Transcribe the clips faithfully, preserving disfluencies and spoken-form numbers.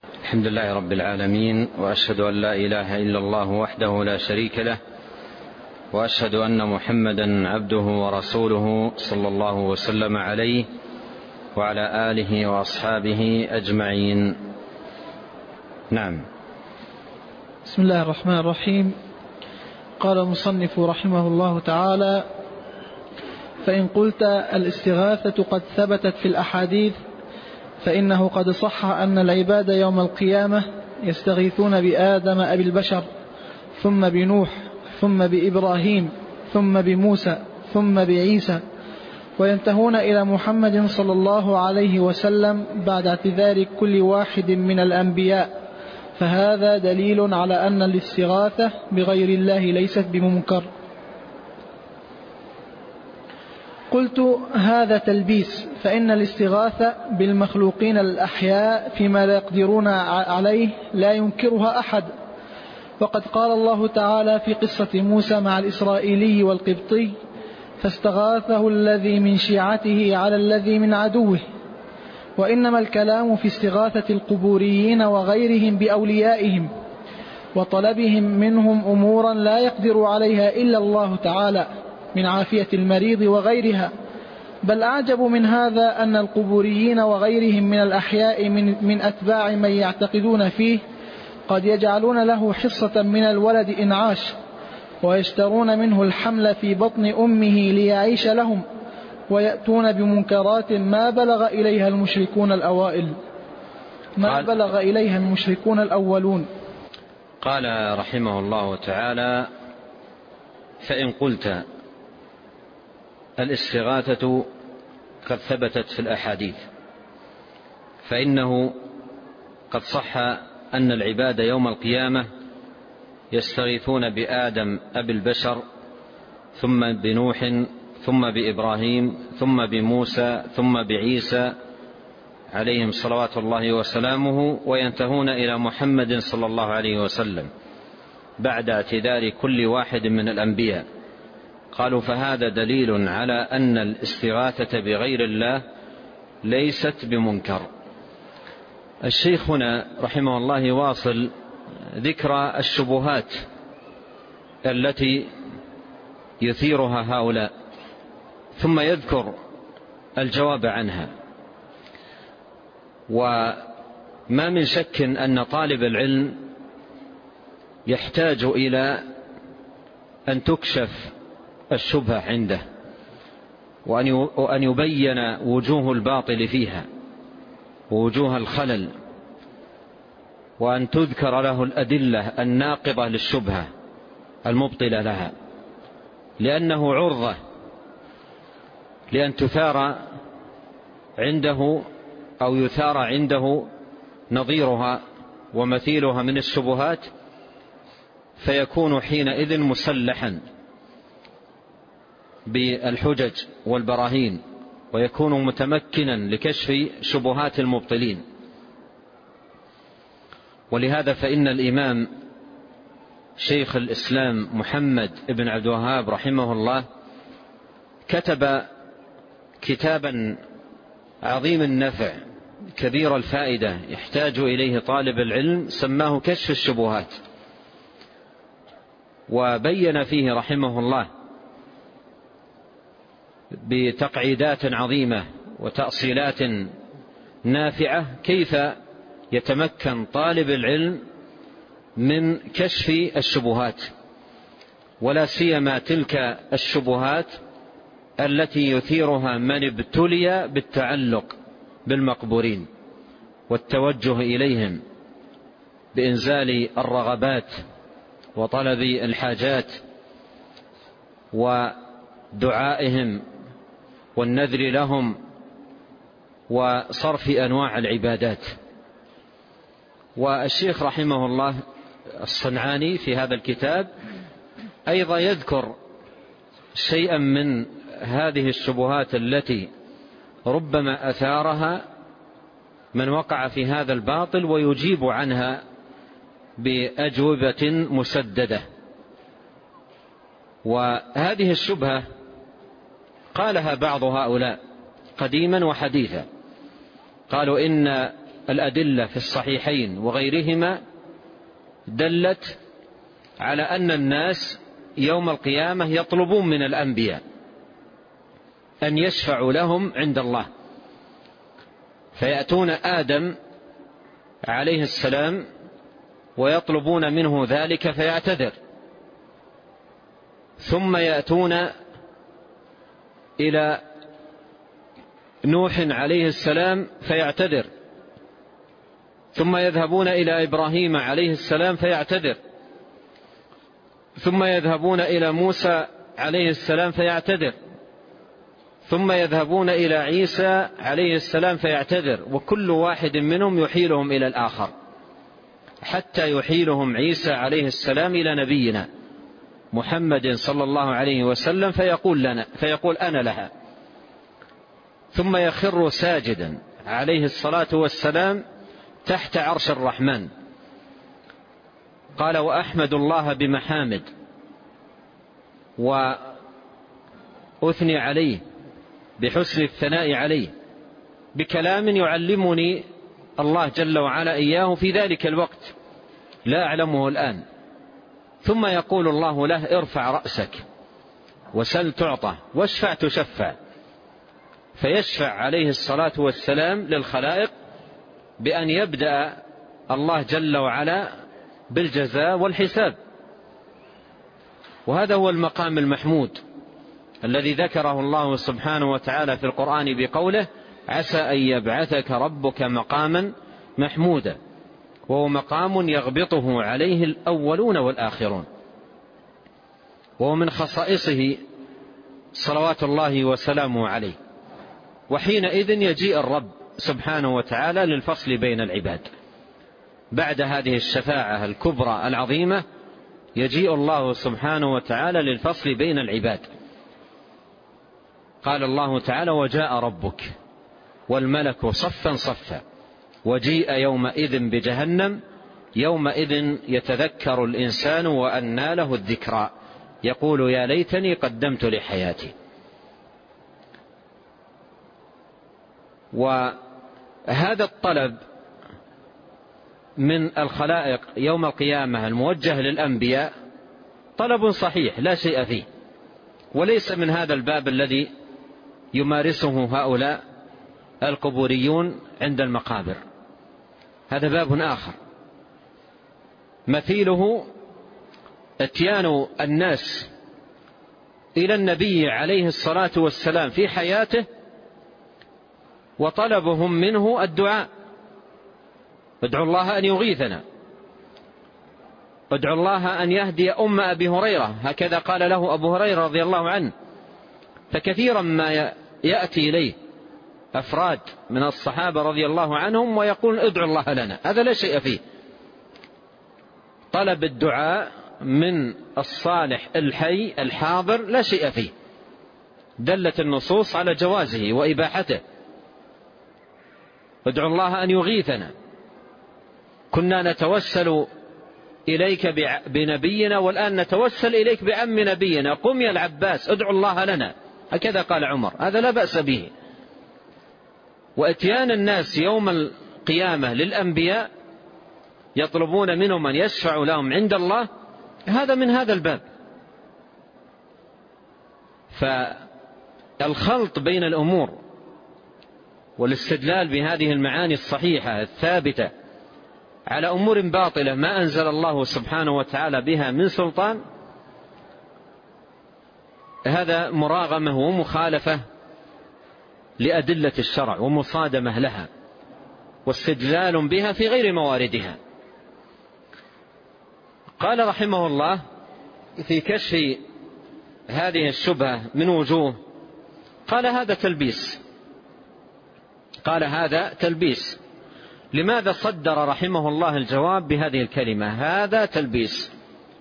الحمد لله رب العالمين، وأشهد أن لا إله إلا الله وحده لا شريك له، وأشهد أن محمدا عبده ورسوله صلى الله وسلم عليه وعلى آله وأصحابه أجمعين. نعم. بسم الله الرحمن الرحيم. قال المصنف رحمه الله تعالى: فإن قلت الاستغاثة قد ثبتت في الأحاديث، فإنه قد صح أن العباد يوم القيامة يستغيثون بآدم أبي البشر، ثم بنوح، ثم بإبراهيم، ثم بموسى، ثم بعيسى، وينتهون إلى محمد صلى الله عليه وسلم بعد اعتذار كل واحد من الأنبياء، فهذا دليل على أن الاستغاثة بغير الله ليست بمنكر. قلت: هذا تلبيس، فإن الاستغاثة بالمخلوقين الأحياء فيما لا يقدرون عليه لا ينكرها أحد، وقد قال الله تعالى في قصة موسى مع الإسرائيلي والقبطي: فاستغاثه الذي من شيعته على الذي من عدوه. وإنما الكلام في استغاثة القبوريين وغيرهم بأوليائهم وطلبهم منهم أمورا لا يقدر عليها إلا الله تعالى من عافية المريض وغيرها. بل أعجب من هذا أن القبوريين وغيرهم من الأحياء من, من أتباع من يعتقدون فيه قد يجعلون له حصة من الولد إن عاش، ويشترون منه الحمل في بطن أمه ليعيش لهم، ويأتون بمنكرات ما بلغ إليها المشركون الأوائل ما بلغ إليها المشركون الأولون. قال رحمه الله تعالى: فإن قلت الاستغاثة قد ثبتت في الأحاديث، فإنه قد صح أن العباد يوم القيامة يستغيثون بآدم أبي البشر، ثم بنوح، ثم بإبراهيم، ثم بموسى، ثم بعيسى عليهم صلوات الله وسلامه، وينتهون إلى محمد صلى الله عليه وسلم بعد اعتذار كل واحد من الأنبياء. قالوا: فهذا دليل على أن الاستغاثة بغير الله ليست بمنكر. الشيخ هنا رحمه الله يواصل ذكر الشبهات التي يثيرها هؤلاء، ثم يذكر الجواب عنها. وما من شك أن طالب العلم يحتاج إلى أن تكشف الشبهة عنده، وأن يبين وجوه الباطل فيها ووجوه الخلل، وأن تذكر له الأدلة الناقضة للشبهة المبطلة لها، لأنه عرضة لأن تثار عنده أو يثار عنده نظيرها ومثيلها من الشبهات، فيكون حينئذ مسلحا بالحجج والبراهين، ويكون متمكنا لكشف شبهات المبطلين. ولهذا فإن الإمام شيخ الإسلام محمد بن عبد الوهاب رحمه الله كتب كتابا عظيم النفع كبير الفائدة يحتاج إليه طالب العلم، سماه كشف الشبهات، وبين فيه رحمه الله بتقعيدات عظيمة وتأصيلات نافعة كيف يتمكن طالب العلم من كشف الشبهات، ولا سيما تلك الشبهات التي يثيرها من ابتلي بالتعلق بالمقبورين والتوجه إليهم بإنزال الرغبات وطلب الحاجات ودعائهم والنذر لهم وصرف أنواع العبادات. والشيخ رحمه الله الصنعاني في هذا الكتاب أيضا يذكر شيئا من هذه الشبهات التي ربما أثارها من وقع في هذا الباطل، ويجيب عنها بأجوبة مسددة. وهذه الشبهة قالها بعض هؤلاء قديما وحديثا، قالوا إن الأدلة في الصحيحين وغيرهما دلت على أن الناس يوم القيامة يطلبون من الأنبياء أن يشفعوا لهم عند الله، فيأتون آدم عليه السلام ويطلبون منه ذلك فيعتذر، ثم يأتون إلى نوح عليه السلام فيعتذر، ثم يذهبون إلى إبراهيم عليه السلام فيعتذر، ثم يذهبون إلى موسى عليه السلام فيعتذر، ثم يذهبون إلى عيسى عليه السلام فيعتذر، وكل واحد منهم يحيلهم إلى الآخر حتى يحيلهم عيسى عليه السلام إلى نبينا محمد صلى الله عليه وسلم فيقول لنا فيقول أنا لها، ثم يخر ساجدا عليه الصلاة والسلام تحت عرش الرحمن. قال: وأحمد الله بمحامد وأثني عليه بحسن الثناء عليه بكلام يعلمني الله جل وعلا إياه في ذلك الوقت لا أعلمه الآن. ثم يقول الله له: ارفع رأسك وسل تعطى واشفع تشفع، فيشفع عليه الصلاة والسلام للخلائق بأن يبدأ الله جل وعلا بالجزاء والحساب. وهذا هو المقام المحمود الذي ذكره الله سبحانه وتعالى في القرآن بقوله: عسى أن يبعثك ربك مقاما محمودا، وهو مقام يغبطه عليه الأولون والآخرون، وهو من خصائصه صلوات الله وسلامه عليه. وحينئذ يجيء الرب سبحانه وتعالى للفصل بين العباد. بعد هذه الشفاعة الكبرى العظيمة يجيء الله سبحانه وتعالى للفصل بين العباد. قال الله تعالى: وجاء ربك والملك صفا صفا وجيء يومئذ بجهنم يومئذ يتذكر الإنسان وأنى له الذكرى يقول يا ليتني قدمت لحياتي. وهذا الطلب من الخلائق يوم القيامة الموجه للأنبياء طلب صحيح لا شيء فيه، وليس من هذا الباب الذي يمارسه هؤلاء القبوريون عند المقابر، هذا باب آخر. مثيله اتيان الناس إلى النبي عليه الصلاة والسلام في حياته وطلبهم منه الدعاء: ادعوا الله أن يغيثنا، ادعوا الله أن يهدي أم أبي هريرة، هكذا قال له أبو هريرة رضي الله عنه. فكثيرا ما يأتي إليه أفراد من الصحابة رضي الله عنهم ويقول ادعوا الله لنا، هذا لا شيء فيه. طلب الدعاء من الصالح الحي الحاضر لا شيء فيه، دلت النصوص على جوازه وإباحته. ادعوا الله أن يغيثنا، كنا نتوسل إليك بنبينا والآن نتوسل إليك بعم نبينا، قم يا العباس ادعوا الله لنا، هكذا قال عمر، هذا لا بأس به. واتيان الناس يوم القيامة للأنبياء يطلبون منهم أن يشفعوا لهم عند الله، هذا من هذا الباب. فالخلط بين الأمور والاستدلال بهذه المعاني الصحيحة الثابتة على أمور باطلة ما أنزل الله سبحانه وتعالى بها من سلطان، هذا مراغمة ومخالفة لأدلة الشرع ومصادمة لها واستدلال بها في غير مواردها. قال رحمه الله في كشف هذه الشبهة من وجوه، قال هذا تلبيس، قال هذا تلبيس. لماذا صدر رحمه الله الجواب بهذه الكلمة هذا تلبيس؟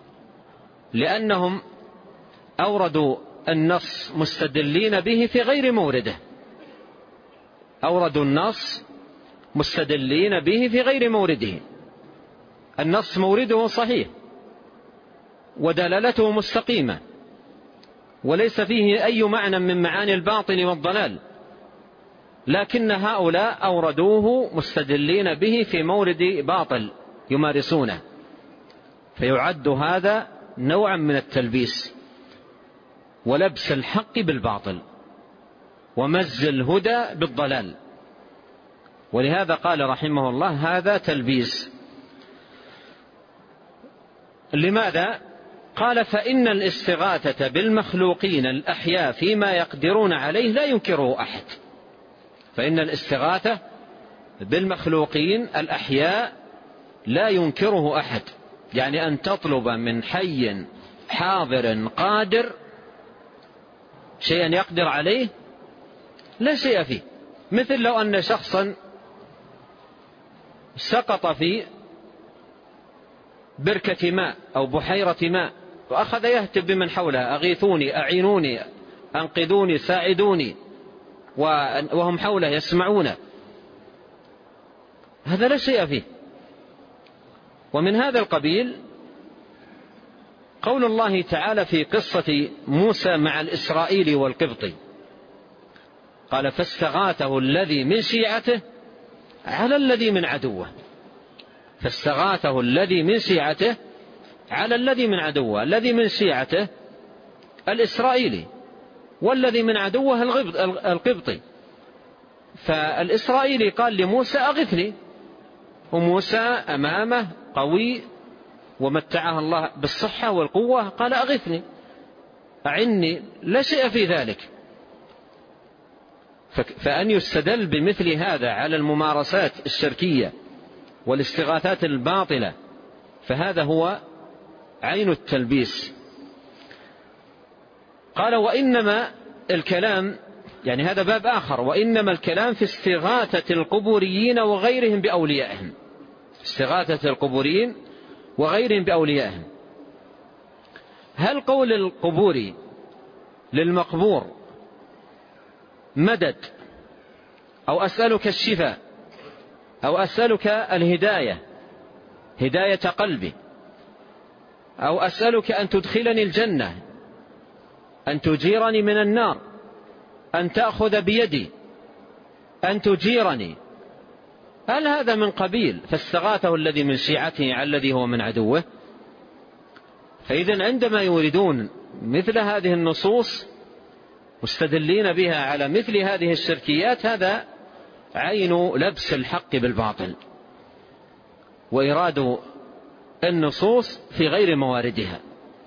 لأنهم أوردوا النص مستدلين به في غير مورده، أوردوا النص مستدلين به في غير مورده. النص مورده صحيح ودلالته مستقيمة وليس فيه أي معنى من معاني الباطل والضلال، لكن هؤلاء أوردوه مستدلين به في مورد باطل يمارسونه، فيعد هذا نوعا من التلبيس ولبس الحق بالباطل ومز الهدى بالضلال. ولهذا قال رحمه الله هذا تلبيس. لماذا؟ قال فإن الاستغاثة بالمخلوقين الأحياء فيما يقدرون عليه لا ينكره أحد. فإن الاستغاثة بالمخلوقين الأحياء لا ينكره أحد، يعني أن تطلب من حي حاضر قادر شيئا يقدر عليه لا شيء فيه. مثل لو أن شخصا سقط في بركة ماء أو بحيرة ماء وأخذ يهتف بمن حوله أغيثوني أعينوني أنقذوني ساعدوني وهم حوله يسمعون، هذا لا شيء فيه. ومن هذا القبيل قول الله تعالى في قصة موسى مع الإسرائيلي والقبطي، قال فاستغاثه الذي من شيعته على الذي من عدوه. فاستغاثه الذي من شيعته على الذي من عدوه. الذي من شيعته الإسرائيلي والذي من عدوه القبطي. فالإسرائيلي قال لموسى أغثني، وموسى أمامه قوي ومتعه الله بالصحة والقوة، قال أغثني أعني، لا شيء في ذلك. فأن يستدل بمثل هذا على الممارسات الشركية والاستغاثات الباطلة فهذا هو عين التلبيس. قال وإنما الكلام، يعني هذا باب آخر، وإنما الكلام في استغاثة القبوريين وغيرهم بأوليائهم. استغاثة القبوريين وغيرهم بأوليائهم. هل قول القبوري للمقبور مدد أو أسألك الشفاء أو أسألك الهداية هداية قلبي أو أسألك أن تدخلني الجنة أن تجيرني من النار أن تأخذ بيدي أن تجيرني، هل هذا من قبيل فاستغاثه الذي من شيعته على الذي هو من عدوه؟ فإذن عندما يوردون مثل هذه النصوص مستدلين بها على مثل هذه الشركيات هذا عين لبس الحق بالباطل وإراد النصوص في غير مواردها.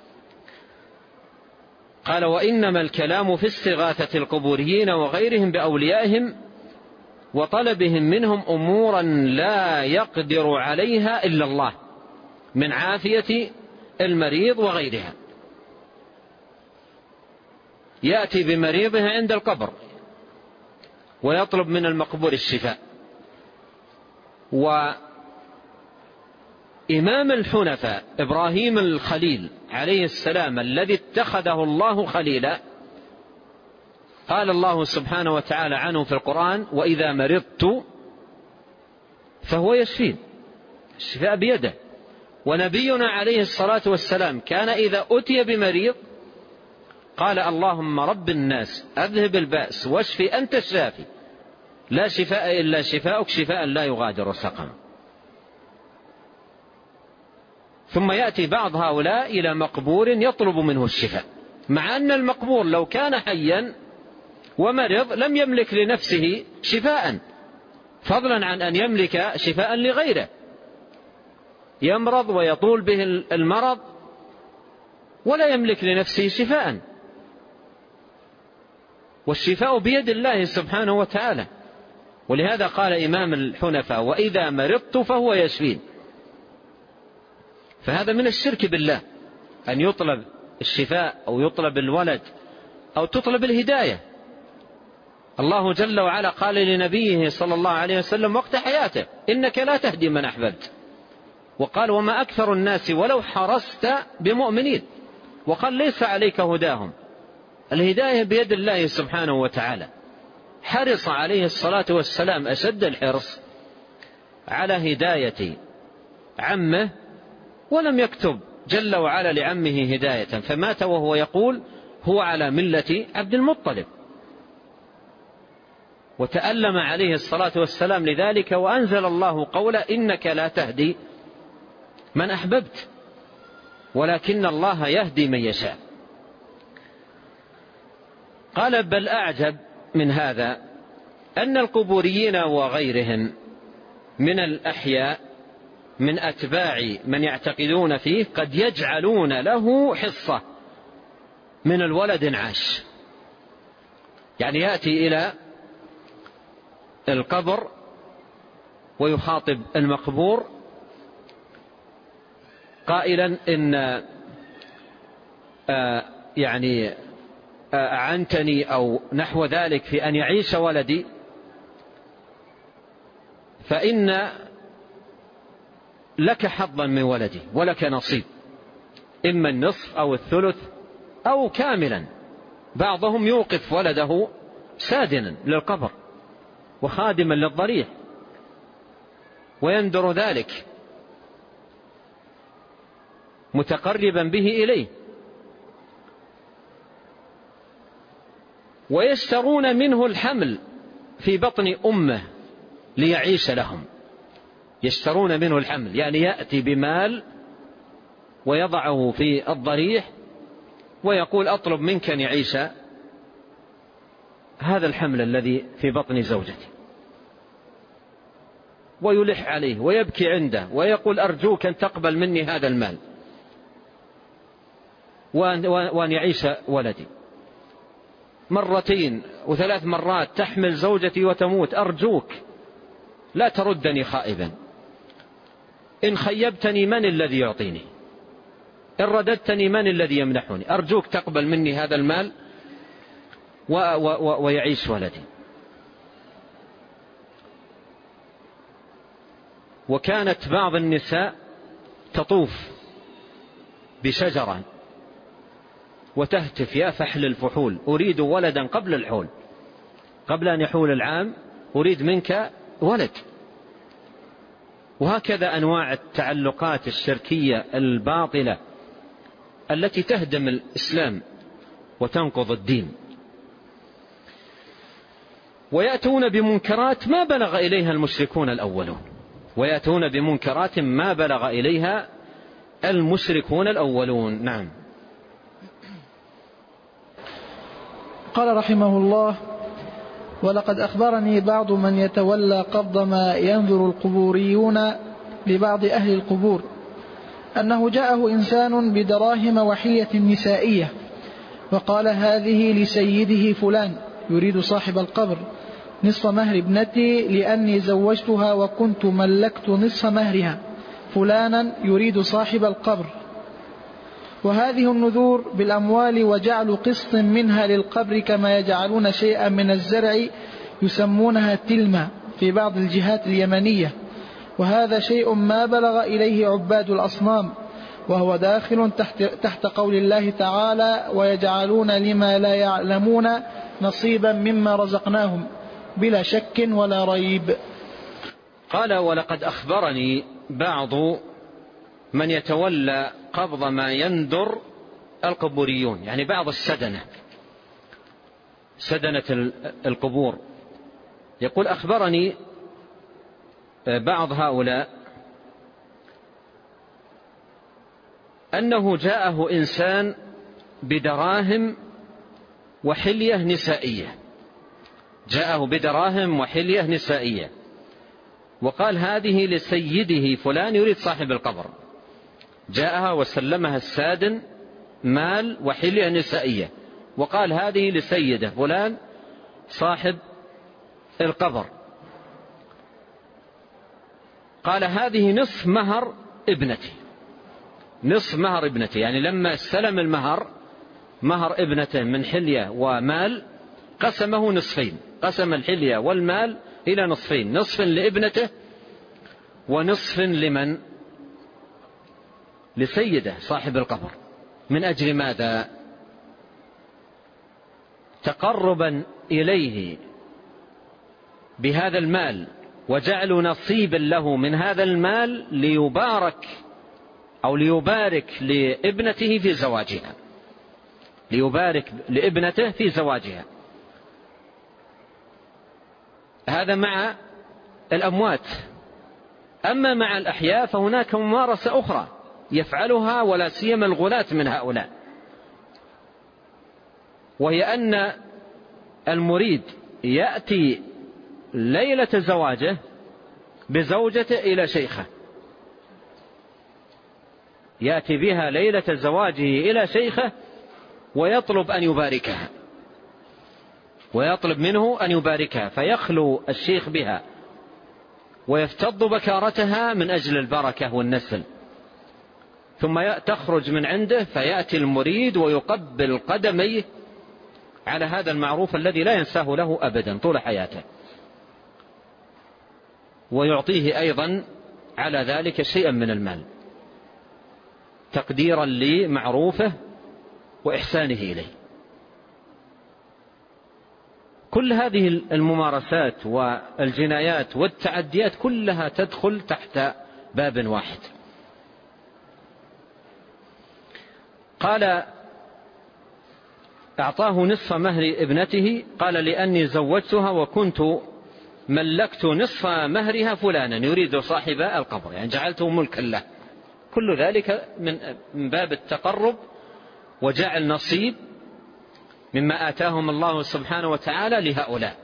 قال وإنما الكلام في استغاثة القبوريين وغيرهم بأوليائهم وطلبهم منهم أمورا لا يقدر عليها إلا الله من عافية المريض وغيرها. يأتي بمريضه عند القبر ويطلب من المقبور الشفاء. وإمام الحنفاء إبراهيم الخليل عليه السلام الذي اتخذه الله خليلا قال الله سبحانه وتعالى عنه في القرآن وإذا مرضت فهو يشفين، الشفاء بيده. ونبينا عليه الصلاة والسلام كان إذا أتي بمريض قال اللهم رب الناس أذهب البأس واشفي أنت الشافي لا شفاء إلا شفاءك شفاء لا يغادر سقما. ثم يأتي بعض هؤلاء إلى مقبور يطلب منه الشفاء، مع أن المقبور لو كان حيا ومرض لم يملك لنفسه شفاء، فضلا عن أن يملك شفاء لغيره، يمرض ويطول به المرض ولا يملك لنفسه شفاء، والشفاء بيد الله سبحانه وتعالى. ولهذا قال إمام الحنفاء وإذا مرضت فهو يشفين. فهذا من الشرك بالله أن يطلب الشفاء أو يطلب الولد أو تطلب الهداية. الله جل وعلا قال لنبيه صلى الله عليه وسلم وقت حياته إنك لا تهدي من أحببت، وقال وما أكثر الناس ولو حرصت بمؤمنين، وقال ليس عليك هداهم، الهداية بيد الله سبحانه وتعالى. حرص عليه الصلاة والسلام أشد الحرص على هداية عمه ولم يكتب جل وعلا لعمه هداية، فمات وهو يقول هو على ملة عبد المطلب. وتألم عليه الصلاة والسلام لذلك، وأنزل الله قوله إنك لا تهدي من أحببت ولكن الله يهدي من يشاء. قال بل أعجب من هذا أن القبوريين وغيرهم من الأحياء من أتباع من يعتقدون فيه قد يجعلون له حصة من الولد عاش، يعني يأتي إلى القبر ويخاطب المقبور قائلا إن آه يعني آه أعنتني أو نحو ذلك في أن يعيش ولدي، فإن لك حظا من ولدي ولك نصيب، إما النصف أو الثلث أو كاملا. بعضهم يوقف ولده سادنا للقبر وخادما للضريح ويندر ذلك متقربا به إليه، ويشترون منه الحمل في بطن أمه ليعيش لهم. يشترون منه الحمل يعني يأتي بمال ويضعه في الضريح ويقول أطلب منك أن يعيش هذا الحمل الذي في بطن زوجتي، ويلح عليه ويبكي عنده ويقول أرجوك أن تقبل مني هذا المال وأن يعيش ولدي. مرتين وثلاث مرات تحمل زوجتي وتموت، أرجوك لا تردني خائبا، إن خيبتني من الذي يعطيني، إن رددتني من الذي يمنحني، أرجوك تقبل مني هذا المال و و و ويعيش ولدي. وكانت بعض النساء تطوف بشجرة وتهتف يا فحل الفحول أريد ولدا قبل الحول، قبل أن يحول العام أريد منك ولد. وهكذا أنواع التعلقات الشركية الباطلة التي تهدم الإسلام وتنقض الدين. ويأتون بمنكرات ما بلغ إليها المشركون الأولون، ويأتون بمنكرات ما بلغ إليها المشركون الأولون. نعم. قال رحمه الله: ولقد أخبرني بعض من يتولى قبض ما ينذر القبوريون لبعض أهل القبور أنه جاءه إنسان بدراهم وحلية نسائية وقال هذه لسيده فلان يريد صاحب القبر نصف مهر ابنتي لأني زوجتها وكنت ملكت نصف مهرها فلانا يريد صاحب القبر. وهذه النذور بالأموال وجعل قسط منها للقبر كما يجعلون شيئا من الزرع يسمونها تلمة في بعض الجهات اليمنية، وهذا شيء ما بلغ إليه عباد الأصنام، وهو داخل تحت, تحت قول الله تعالى ويجعلون لما لا يعلمون نصيبا مما رزقناهم بلا شك ولا ريب. قال ولقد أخبرني بعض من يتولى قبض ما يندر القبوريون، يعني بعض السدنة سدنة القبور، يقول أخبرني بعض هؤلاء أنه جاءه إنسان بدراهم وحلية نسائية، جاءه بدراهم وحلية نسائية وقال هذه لسيده فلان يريد صاحب القبر، جاءها وسلمها السادن مال وحلية نسائية وقال هذه لسيده فلان صاحب القبر، قال هذه نصف مهر ابنتي، نصف مهر ابنتي، يعني لما استلم المهر مهر ابنته من حلية ومال قسمه نصفين، قسم الحلية والمال إلى نصفين، نصف لابنته ونصف لمن؟ لسيده صاحب القبر. من أجل ماذا؟ تقربا إليه بهذا المال وجعل نصيبا له من هذا المال ليبارك أو ليبارك لابنته في زواجها، ليبارك لابنته في زواجها. هذا مع الأموات. أما مع الأحياء فهناك ممارسة أخرى يفعلها ولا سيما الغلاة من هؤلاء، وهي أن المريد يأتي ليلة زواجه بزوجته إلى شيخه، يأتي بها ليلة زواجه إلى شيخه ويطلب أن يباركها، ويطلب منه أن يباركها، فيخلو الشيخ بها ويفتض بكارتها من أجل البركة والنسل، ثم تخرج من عنده فيأتي المريد ويقبل قدميه على هذا المعروف الذي لا ينساه له أبدا طول حياته، ويعطيه أيضا على ذلك شيئا من المال تقديرا لمعروفه وإحسانه إليه. كل هذه الممارسات والجنايات والتعديات كلها تدخل تحت باب واحد. قال أعطاه نصف مهر ابنته، قال لأني زوجتها وكنت ملكت نصف مهرها فلانا، يريد صاحب القبر، يعني جعلته ملكا له. كل ذلك من باب التقرب وجعل نصيب مما آتاهم الله سبحانه وتعالى لهؤلاء.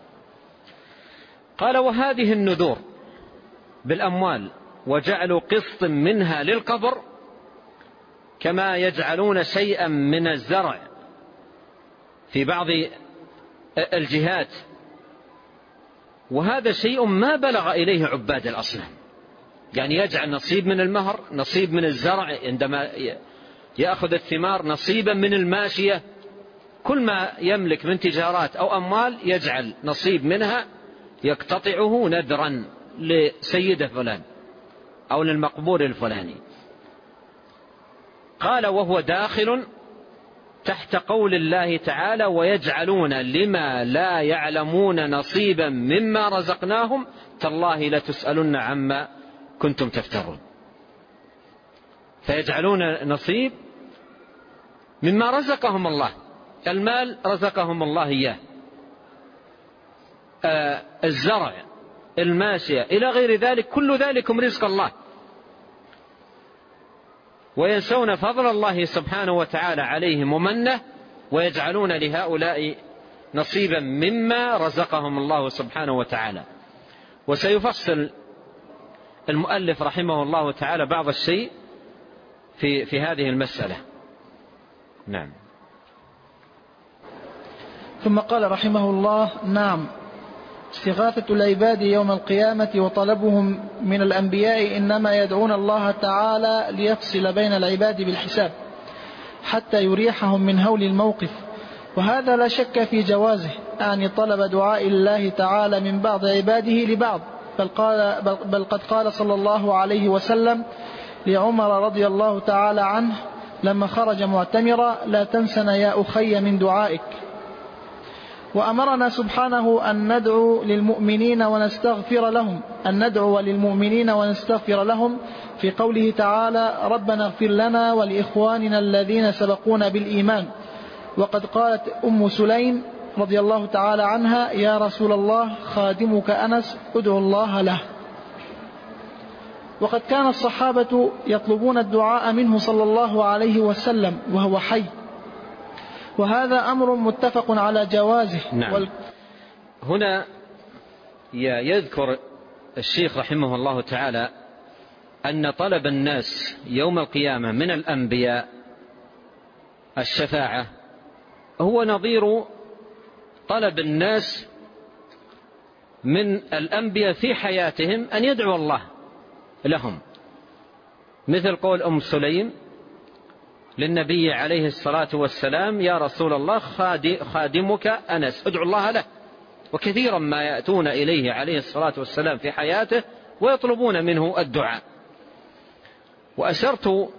قال وهذه النذور بالأموال وجعلوا قسط منها للقبر كما يجعلون شيئا من الزرع في بعض الجهات، وهذا شيء ما بلغ إليه عباد الأصنام، يعني يجعل نصيب من المهر، نصيب من الزرع عندما يأخذ الثمار، نصيبا من الماشية، كل ما يملك من تجارات أو أموال يجعل نصيب منها يقتطعه نذرا لسيده فلان أو للمقبور الفلاني. قال وهو داخل تحت قول الله تعالى ويجعلون لما لا يعلمون نصيبا مما رزقناهم تالله لتسألن عما كنتم تفترون. فيجعلون نصيب مما رزقهم الله، المال رزقهم الله إياه، آه الزرع، الماشية، إلى غير ذلك، كل ذلكم رزق الله، وينسون فضل الله سبحانه وتعالى عليهم ومنه، ويجعلون لهؤلاء نصيبا مما رزقهم الله سبحانه وتعالى. وسيفصل المؤلف رحمه الله تعالى بعض الشيء في, في هذه المسألة. نعم. ثم قال رحمه الله: نعم، استغاثة العباد يوم القيامة وطلبهم من الأنبياء إنما يدعون الله تعالى ليفصل بين العباد بالحساب حتى يريحهم من هول الموقف، وهذا لا شك في جوازه، أعني طلب دعاء الله تعالى من بعض عباده لبعض، بل, قال بل, بل قد قال صلى الله عليه وسلم لعمر رضي الله تعالى عنه لما خرج معتمرا: لا تنسنا يا أخي من دعائك. وأمرنا سبحانه أن ندعو للمؤمنين ونستغفر لهم أن ندعو للمؤمنين ونستغفر لهم في قوله تعالى: ربنا اغفر لنا ولإخواننا الذين سبقونا بالإيمان. وقد قالت أم سليم رضي الله تعالى عنها: يا رسول الله خادمك أنس ادعو الله له. وقد كان الصحابة يطلبون الدعاء منه صلى الله عليه وسلم وهو حي، وهذا أمر متفق على جوازه. نعم. وال... هنا يذكر الشيخ رحمه الله تعالى أن طلب الناس يوم القيامة من الأنبياء الشفاعة هو نظير طلب الناس من الأنبياء في حياتهم أن يدعو الله لهم، مثل قول أم سليم للنبي عليه الصلاة والسلام: يا رسول الله خادمك أنس ادعو الله له. وكثيرا ما يأتون إليه عليه الصلاة والسلام في حياته ويطلبون منه الدعاء. وأشرت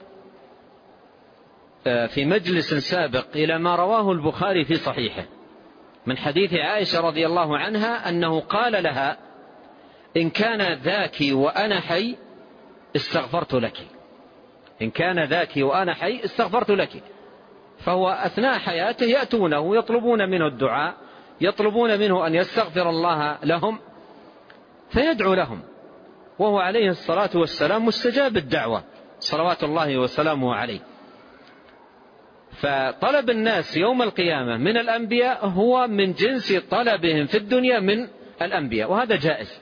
في مجلس سابق إلى ما رواه البخاري في صحيحه من حديث عائشة رضي الله عنها أنه قال لها: إن كان ذاك وأنا حي استغفرت لك، إن كان ذاك وأنا حي استغفرت لك. فهو أثناء حياته يأتونه يطلبون منه الدعاء يطلبون منه أن يستغفر الله لهم فيدعو لهم، وهو عليه الصلاة والسلام مستجاب الدعوة صلوات الله وسلامه عليه. فطلب الناس يوم القيامة من الأنبياء هو من جنس طلبهم في الدنيا من الأنبياء، وهذا جائز.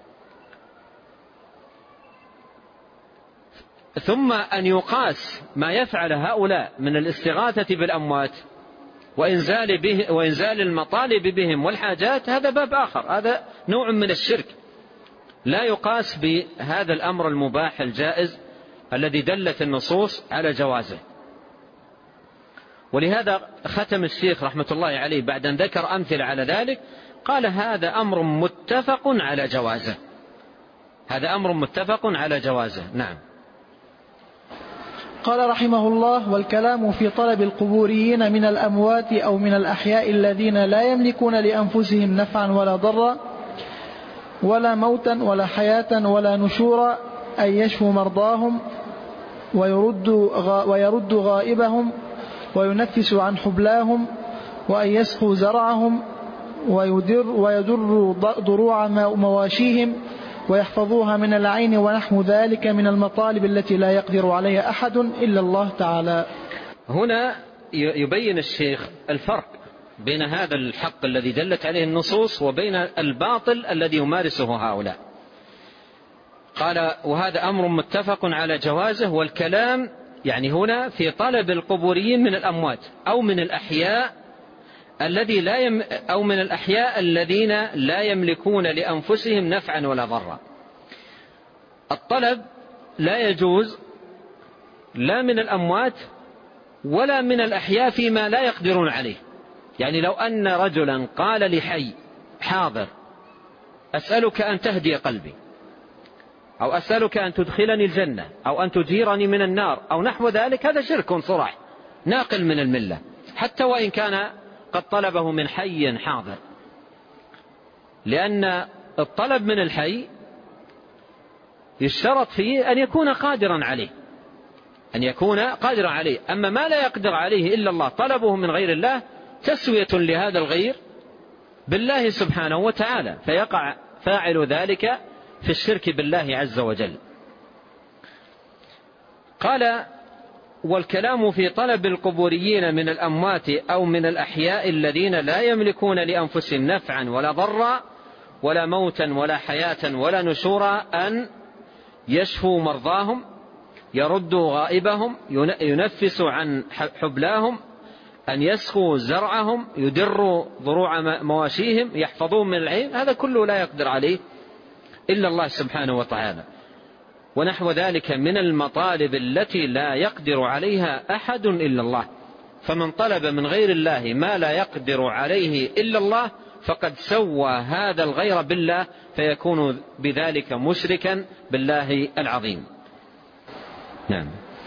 ثم أن يقاس ما يفعل هؤلاء من الاستغاثة بالأموات وإنزال, به وإنزال المطالب بهم والحاجات، هذا باب آخر، هذا نوع من الشرك، لا يقاس بهذا الأمر المباح الجائز الذي دلت النصوص على جوازه. ولهذا ختم الشيخ رحمة الله عليه بعد أن ذكر أمثلة على ذلك قال هذا أمر متفق على جوازه، هذا أمر متفق على جوازه. نعم. قال رحمه الله: والكلام في طلب القبوريين من الأموات أو من الأحياء الذين لا يملكون لأنفسهم نفعا ولا ضرا ولا موتا ولا حياة ولا نشورا أن يشفوا مرضاهم ويرد غائبهم وينفس عن حبلاهم وأن يسقوا زرعهم ويدر, ويدر ضروع مواشيهم ويحفظوها من العين ونحو ذلك من المطالب التي لا يقدر عليها أحد إلا الله تعالى. هنا يبين الشيخ الفرق بين هذا الحق الذي دلت عليه النصوص وبين الباطل الذي يمارسه هؤلاء. قال وهذا أمر متفق على جوازه، والكلام يعني هنا في طلب القبوريين من الأموات أو من الأحياء الذي لا يم أو من الأحياء الذين لا يملكون لأنفسهم نفعا ولا ضرا. الطلب لا يجوز لا من الأموات ولا من الأحياء فيما لا يقدرون عليه. يعني لو أن رجلا قال لحي حاضر أسألك أن تهدي قلبي، أو أسألك أن تدخلني الجنة، أو أن تجيرني من النار، أو نحو ذلك، هذا شرك صراح ناقل من الملة، حتى وإن كان قد طلبه من حي حاضر، لأن الطلب من الحي يشترط فيه أن يكون قادرا عليه، أن يكون قادرا عليه. أما ما لا يقدر عليه إلا الله طلبه من غير الله تسوية لهذا الغير بالله سبحانه وتعالى، فيقع فاعل ذلك في الشرك بالله عز وجل. قال والكلام في طلب القبوريين من الأموات أو من الأحياء الذين لا يملكون لأنفسهم نفعا ولا ضرا ولا موتا ولا حياة ولا نشورا أن يشفوا مرضاهم، يردوا غائبهم، ينفس عن حبلاهم، أن يسقوا زرعهم، يدروا ضروع مواشيهم، يحفظون من العين، هذا كله لا يقدر عليه إلا الله سبحانه وتعالى. ونحو ذلك من المطالب التي لا يقدر عليها أحد إلا الله. فمن طلب من غير الله ما لا يقدر عليه إلا الله فقد سوى هذا الغير بالله، فيكون بذلك مشركا بالله العظيم. نعم.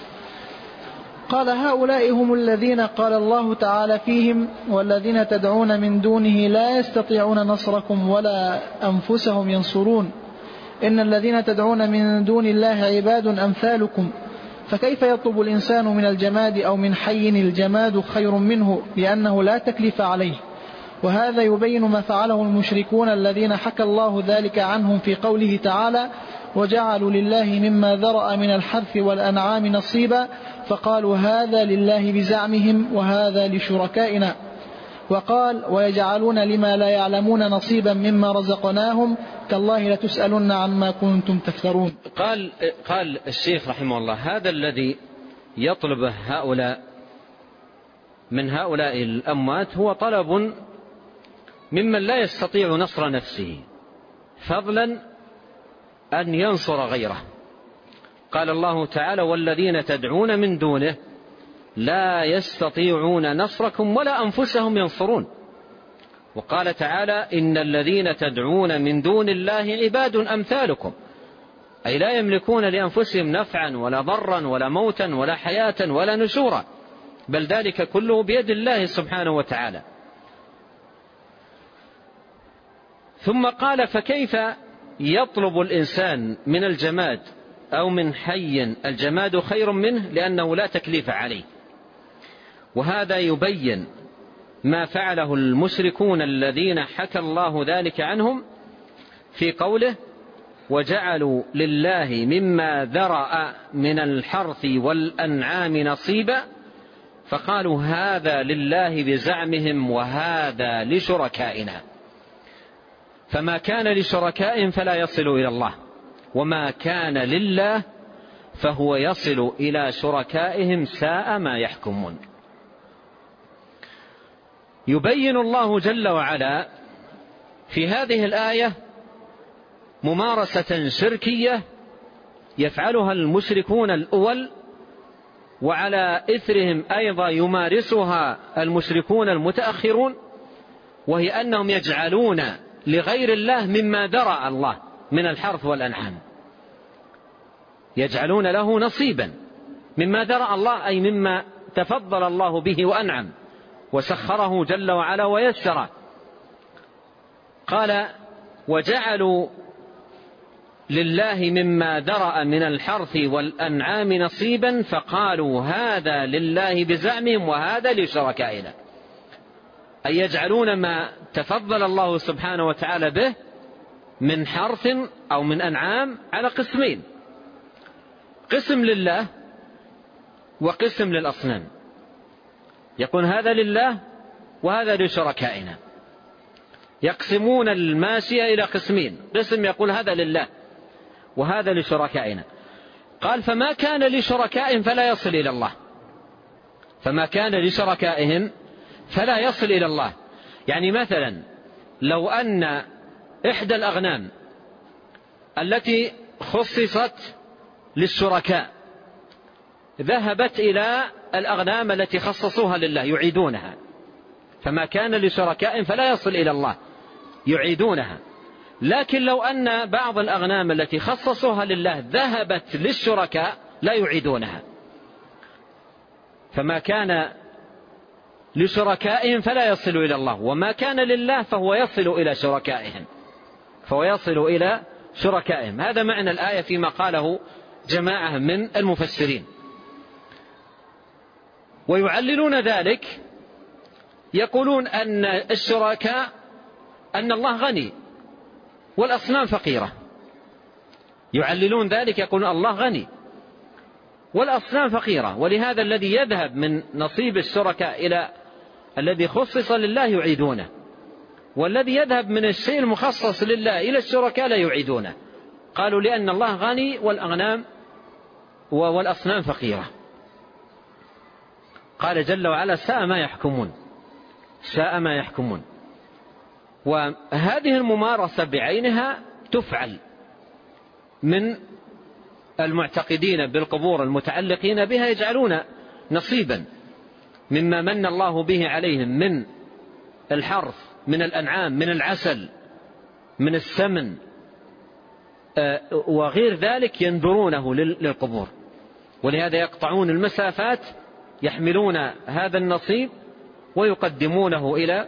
قال هؤلاء هم الذين قال الله تعالى فيهم: والذين تدعون من دونه لا يستطيعون نصركم ولا أنفسهم ينصرون، إن الذين تدعون من دون الله عباد أمثالكم، فكيف يطلب الإنسان من الجماد أو من حي الجماد خير منه لأنه لا تكليف عليه. وهذا يبين ما فعله المشركون الذين حكى الله ذلك عنهم في قوله تعالى: وجعلوا لله مما ذرأ من الحرث والأنعام نصيبا فقالوا هذا لله بزعمهم وهذا لشركائنا. وقال: ويجعلون لما لا يعلمون نصيبا مما رزقناهم تالله لتسألن عما كنتم تفترون. قال, قال الشيخ رحمه الله: هذا الذي يطلبه هؤلاء من هؤلاء الأموات هو طلب ممن لا يستطيع نصر نفسه، فضلا أن ينصر غيره. قال الله تعالى: والذين تدعون من دونه لا يستطيعون نصركم ولا أنفسهم ينصرون. وقال تعالى: إن الذين تدعون من دون الله عباد أمثالكم، أي لا يملكون لأنفسهم نفعا ولا ضرا ولا موتا ولا حياة ولا نشورا، بل ذلك كله بيد الله سبحانه وتعالى. ثم قال: فكيف يطلب الإنسان من الجماد أو من حي الجماد خير منه لأنه لا تكليف عليه. وهذا يبين ما فعله المشركون الذين حكى الله ذلك عنهم في قوله وجعلوا لله مما ذرأ من الحرث والأنعام نصيبا فقالوا هذا لله بزعمهم وهذا لشركائنا. فما كان لشركائهم فلا يصل إلى الله، وما كان لله فهو يصل إلى شركائهم ساء ما يحكمون. يبين الله جل وعلا في هذه الآية ممارسة شركية يفعلها المشركون الأول، وعلى إثرهم أيضا يمارسها المشركون المتأخرون، وهي أنهم يجعلون لغير الله مما ذرأ الله من الحرث والأنعام، يجعلون له نصيبا مما ذرأ الله، أي مما تفضل الله به وأنعم وسخره جل وعلا ويسره. قال وجعلوا لله مما ذرأ من الحرث والأنعام نصيبا فقالوا هذا لله بزعمهم وهذا لشركائنا، أي يجعلون ما تفضل الله سبحانه وتعالى به من حرث أو من أنعام على قسمين، قسم لله وقسم للأصنام، يكون هذا لله وهذا لشركائنا. يقسمون الماشية إلى قسمين، قسم يقول هذا لله وهذا لشركائنا. قال فما كان لشركائهم فلا يصل إلى الله، فما كان لشركائهم فلا يصل إلى الله. يعني مثلا لو أن إحدى الأغنام التي خصصت للشركاء ذهبت إلى الأغنام التي خصصوها لله يعيدونها، فما كان لشركائهم فلا يصل إلى الله يعيدونها. لكن لو أن بعض الأغنام التي خصصوها لله ذهبت للشركاء لا يعيدونها، فما كان لشركائهم فلا يصل إلى الله، وما كان لله فهو يصل إلى شركائهم، فهو يصل إلى شركائهم. هذا معنى الآية فيما قاله جماعة من المفسرين. ويعللون ذلك يقولون أن الشركاء أن الله غني والأصنام فقيرة، يعللون ذلك يقولون الله غني والأصنام فقيرة، ولهذا الذي يذهب من نصيب الشركاء إلى الذي خصص لله يعيدونه، والذي يذهب من الشيء المخصص لله إلى الشركاء لا يعيدونه. قالوا لأن الله غني والأغنام والأصنام فقيرة. قال جل وعلا ساء ما يحكمون، ساء ما يحكمون. وهذه الممارسة بعينها تفعل من المعتقدين بالقبور المتعلقين بها، يجعلون نصيبا مما من الله به عليهم من الحرث، من الأنعام، من العسل، من السمن وغير ذلك، ينذرونه للقبور. ولهذا يقطعون المسافات يحملون هذا النصيب ويقدمونه إلى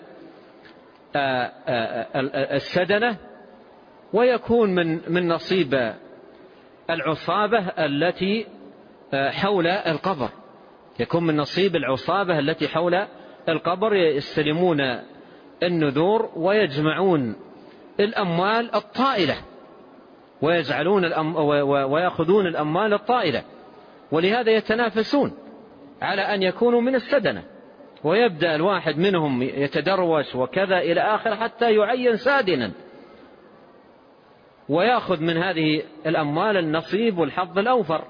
السدنة، ويكون من من نصيب العصابة التي حول القبر، يكون من نصيب العصابة التي حول القبر، يستلمون النذور ويجمعون الأموال الطائلة ويجعلون الأم ويأخذون الأموال الطائلة. ولهذا يتنافسون على أن يكونوا من السدنة، ويبدأ الواحد منهم يتدروش وكذا إلى آخر حتى يعين سادنا ويأخذ من هذه الأموال النصيب والحظ الأوفر.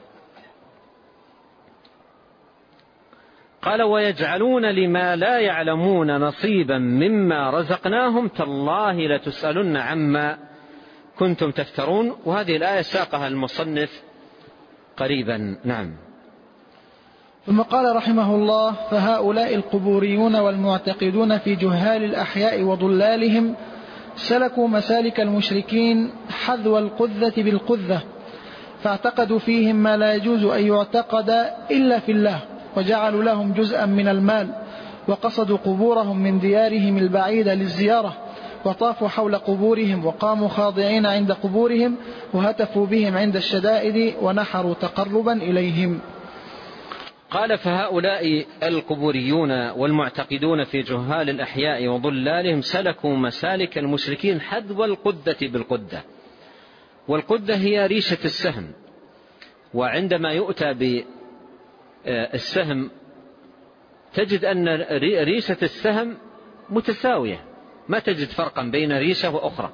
قال ويجعلون لما لا يعلمون نصيبا مما رزقناهم تالله لتسألن عما كنتم تفترون. وهذه الآية ساقها المصنف قريبا. نعم. ثم قال رحمه الله فهؤلاء القبوريون والمعتقدون في جهال الأحياء وضلالهم سلكوا مسالك المشركين حذو القذة بالقذة، فاعتقدوا فيهم ما لا يجوز أن يعتقد إلا في الله، وجعلوا لهم جزءا من المال، وقصدوا قبورهم من ديارهم البعيدة للزيارة، وطافوا حول قبورهم وقاموا خاضعين عند قبورهم، وهتفوا بهم عند الشدائد ونحروا تقربا إليهم. قال فهؤلاء القبوريون والمعتقدون في جهال الأحياء وضلالهم سلكوا مسالك المشركين حذو القدة بالقدة، والقدة هي ريشة السهم، وعندما يؤتى بالسهم تجد أن ريشة السهم متساوية، ما تجد فرقا بين ريشة وأخرى.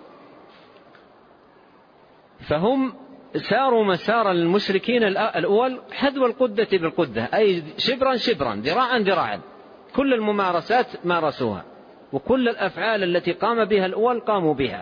فهم ساروا مسار المشركين الأول حذو القدة بالقدة، أي شبرا شبرا ذراعا ذراعا، كل الممارسات مارسوها، وكل الأفعال التي قام بها الأول قاموا بها،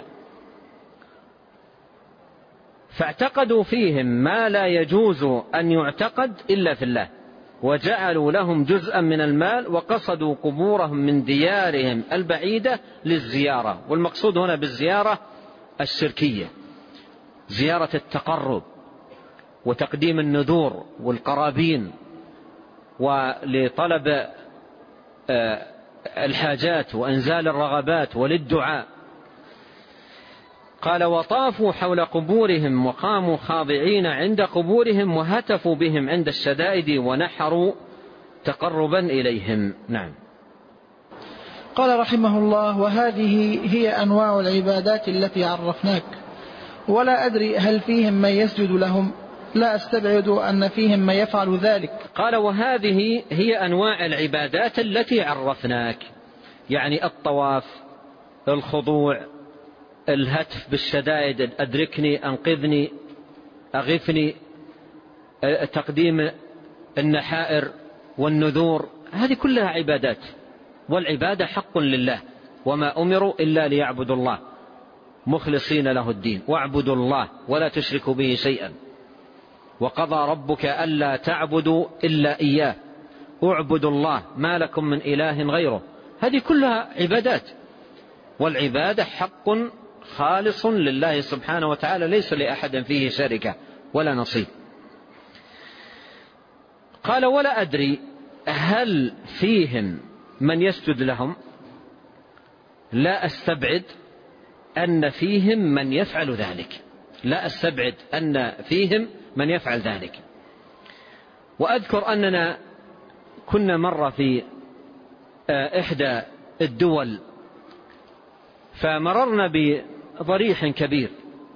فاعتقدوا فيهم ما لا يجوز أن يعتقد إلا في الله، وجعلوا لهم جزءا من المال، وقصدوا قبورهم من ديارهم البعيدة للزيارة. والمقصود هنا بالزيارة الشركية، زيارة التقرب وتقديم النذور والقرابين، ولطلب الحاجات وإنزال الرغبات وللدعاء. قال وطافوا حول قبورهم وقاموا خاضعين عند قبورهم وهتفوا بهم عند الشدائد ونحروا تقربا إليهم. نعم. قال رحمه الله وهذه هي أنواع العبادات التي عرفناك، ولا أدري هل فيهم من يسجد لهم، لا أستبعد أن فيهم من يفعل ذلك. قال وهذه هي أنواع العبادات التي عرفناك، يعني الطواف، الخضوع، الهتف بالشدائد، أدركني، أنقذني، أغثني، تقديم النحائر والنذور، هذه كلها عبادات، والعبادة حق لله، وما أمروا إلا ليعبدوا الله مخلصين له الدين، واعبدوا الله ولا تشركوا به شيئا، وقضى ربك ألا تعبدوا إلا إياه، اعبدوا الله ما لكم من إله غيره، هذه كلها عبادات، والعبادة حق خالص لله سبحانه وتعالى، ليس لأحد فيه شركة ولا نصيب. قال ولا أدري هل فيهم من يسجد لهم، لا أستبعد أن فيهم من يفعل ذلك، لا أستبعد أن فيهم من يفعل ذلك. وأذكر أننا كنا مرة في إحدى الدول، فمررنا بضريح كبير،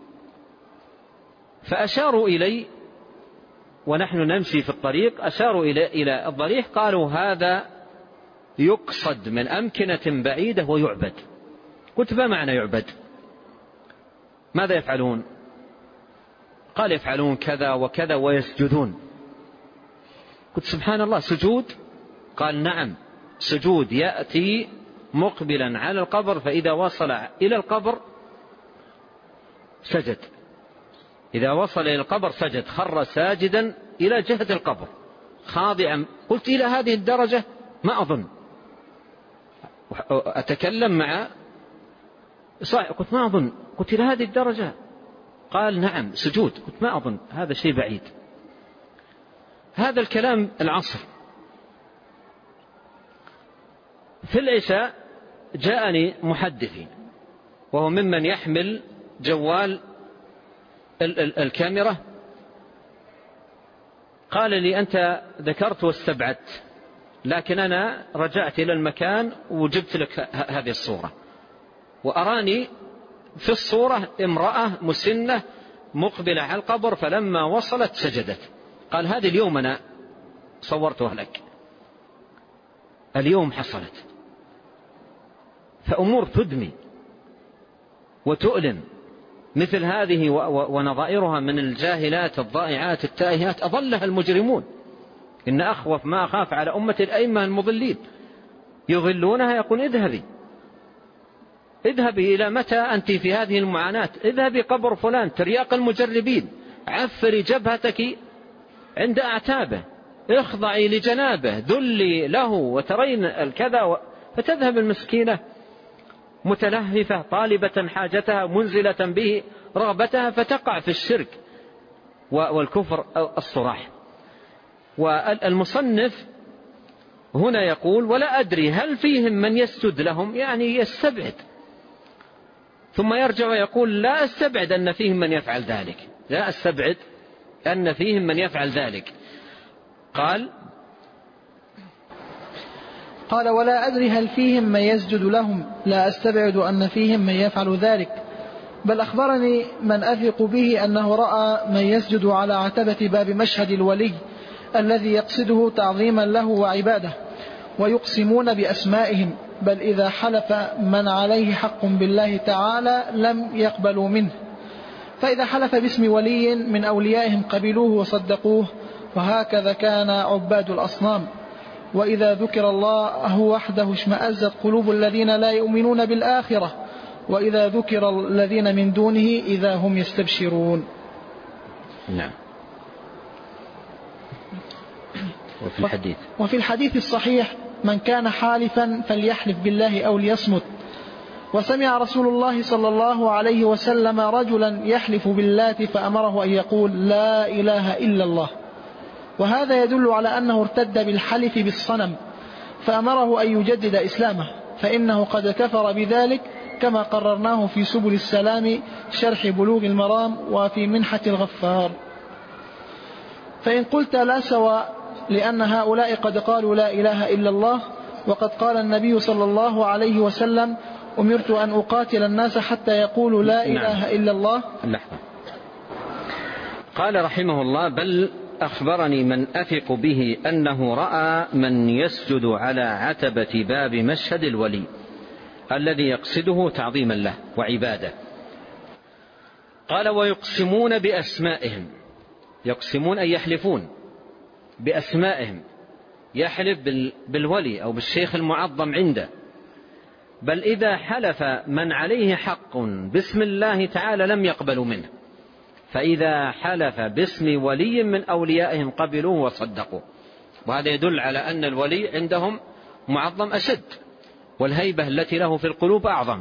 فأشاروا إلي ونحن نمشي في الطريق، أشاروا إلى الضريح، قالوا هذا يقصد من أمكنة بعيدة ويعبد. قلت ما معنى يعبد؟ ماذا يفعلون؟ قال يفعلون كذا وكذا ويسجدون. قلت سبحان الله، سجود؟ قال نعم، سجود، يأتي مقبلا على القبر، فإذا وصل إلى القبر سجد، إذا وصل إلى القبر سجد، خر ساجدا إلى جهة القبر خاضعا. قلت إلى هذه الدرجة؟ ما أظن. أتكلم مع صاحب، قلت ما أظن. قلت إلى هذه الدرجة؟ قال نعم سجود. قلت ما أظن، هذا شيء بعيد. هذا الكلام العصر. في العشاء جاءني محدثي وهو ممن يحمل جوال الكاميرا، قال لي أنت ذكرت واستبعدت، لكن أنا رجعت إلى المكان وجبت لك هذه الصورة، وأراني في الصورة امرأة مسنة مقبلة على القبر، فلما وصلت سجدت. قال هذه اليوم أنا صورتها لك، اليوم حصلت. فأمور تدمي وتؤلم، مثل هذه ونظائرها من الجاهلات الضائعات التائهات أضلها المجرمون. إن أخوف ما أخاف على أمة الأئمة المضلين، يضلونها، يقول اذهبي اذهبي إلى متى أنت في هذه المعاناة؟ اذهبي قبر فلان ترياق المجربين، عفري جبهتك عند أعتابه، اخضعي لجنابه، ذلي له وترين الكذا و... فتذهب المسكينة متلهفة طالبة حاجتها منزلة به رغبتها، فتقع في الشرك والكفر الصراح. والمصنف هنا يقول ولا أدري هل فيهم من يسجد لهم، يعني يستبعد، ثم يرجع ويقول لا أستبعد أن فيهم من يفعل ذلك، لا أستبعد أن فيهم من يفعل ذلك. قال قال: ولا أدري هل فيهم من يسجد لهم، لا أستبعد أن فيهم من يفعل ذلك، بل أخبرني من أثق به أنه رأى من يسجد على عتبة باب مشهد الولي الذي يقصده تعظيما له وعباده، ويقسمون بأسمائهم، بل إذا حلف من عليه حق بالله تعالى لم يقبلوا منه، فإذا حلف باسم ولي من أوليائهم قبلوه وصدقوه، وهكذا كان عباد الأصنام. وإذا ذكر الله وحده اشمأزت قلوب الذين لا يؤمنون بالآخرة، وإذا ذكر الذين من دونه إذا هم يستبشرون. نعم. وفي الحديث وفي الحديث الصحيح: من كان حالفا فليحلف بالله أو ليصمت. وسمع رسول الله صلى الله عليه وسلم رجلا يحلف باللات فأمره أن يقول: لا إله إلا الله. وهذا يدل على أنه ارتد بالحلف بالصنم، فأمره أن يجدد إسلامه، فإنه قد كفر بذلك، كما قررناه في سبل السلام شرح بلوغ المرام وفي منحة الغفار. فإن قلت: لا سواء، لأن هؤلاء قد قالوا لا إله إلا الله، وقد قال النبي صلى الله عليه وسلم: أمرت أن أقاتل الناس حتى يقولوا لا إله إلا الله. لحظة. قال رحمه الله: بل أخبرني من أثق به أنه رأى من يسجد على عتبة باب مشهد الولي الذي يقصده تعظيما له وعباده. قال: ويقسمون بأسمائهم. يقسمون أي يحلفون بأسمائهم، يحلف بالولي أو بالشيخ المعظم عنده. بل إذا حلف من عليه حق باسم الله تعالى لم يقبلوا منه، فإذا حلف باسم ولي من أوليائهم قبلوه وصدقوا. وهذا يدل على أن الولي عندهم معظم أشد، والهيبة التي له في القلوب أعظم.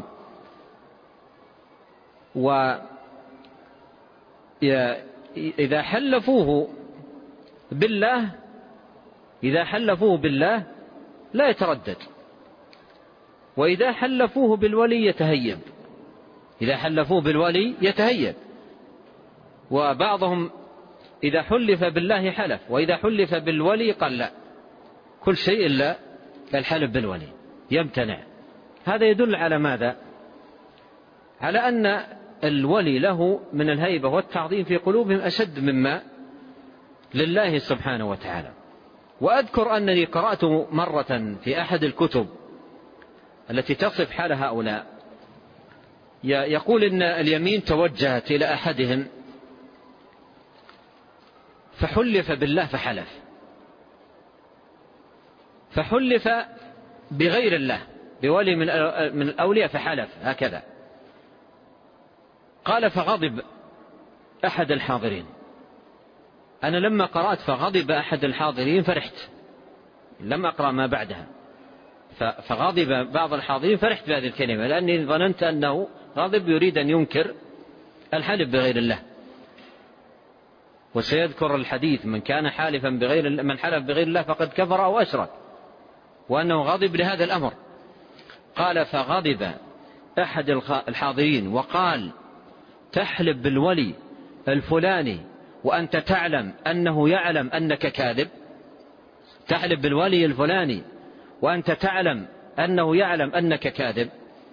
وإذا حلفوه بالله إذا حلفوه بالله لا يتردد، وإذا حلفوه بالولي يتهيب. إذا حلفوه بالولي يتهيب. وبعضهم إذا حلف بالله حلف، وإذا حلف بالولي قال لا، كل شيء إلا الحلف بالولي يمتنع. هذا يدل على ماذا؟ على أن الولي له من الهيبة والتعظيم في قلوبهم أشد مما لله سبحانه وتعالى. وأذكر أنني قرأت مرة في أحد الكتب التي تصف حال هؤلاء، يقول إن اليمين توجهت إلى أحدهم فحلف بالله فحلف، فحلف بغير الله بولي من الأولياء فحلف هكذا. قال: فغضب أحد الحاضرين. أنا لما قرأت فغضب أحد الحاضرين فرحت، لم أقرأ ما بعدها. فغضب بعض الحاضرين فرحت بهذه الكلمة، لأني ظننت أنه غضب يريد أن ينكر الحلف بغير الله. وسيذكر الحديث: من كان حالفا بغير من حلف بغير الله فقد كفر أو أشرك، وأنه غضب لهذا الأمر. قال: فغضب أحد الحاضرين وقال: تحلف بالولي الفلاني وأنت تعلم أنه يعلم أنك كاذب؟ تحلف بالولي الفلاني وأنت تعلم أنه يعلم أنك كاذب؟